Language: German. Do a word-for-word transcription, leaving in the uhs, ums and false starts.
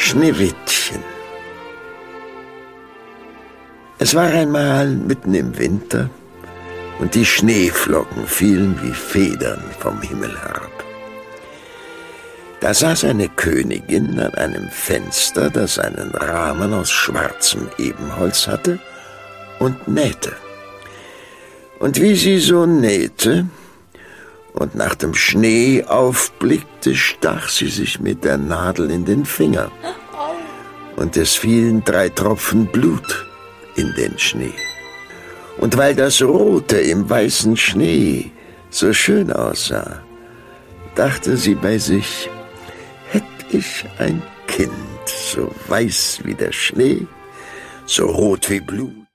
Schneewittchen. Es war einmal mitten im Winter und die Schneeflocken fielen wie Federn vom Himmel herab. Da saß eine Königin an einem Fenster, das einen Rahmen aus schwarzem Ebenholz hatte, und nähte. Und wie sie so nähte und nach dem Schnee aufblickte, stach sie sich mit der Nadel in den Finger. Und es fielen drei Tropfen Blut in den Schnee. Und weil das Rote im weißen Schnee so schön aussah, dachte sie bei sich, hätt ich ein Kind, so weiß wie der Schnee, so rot wie Blut.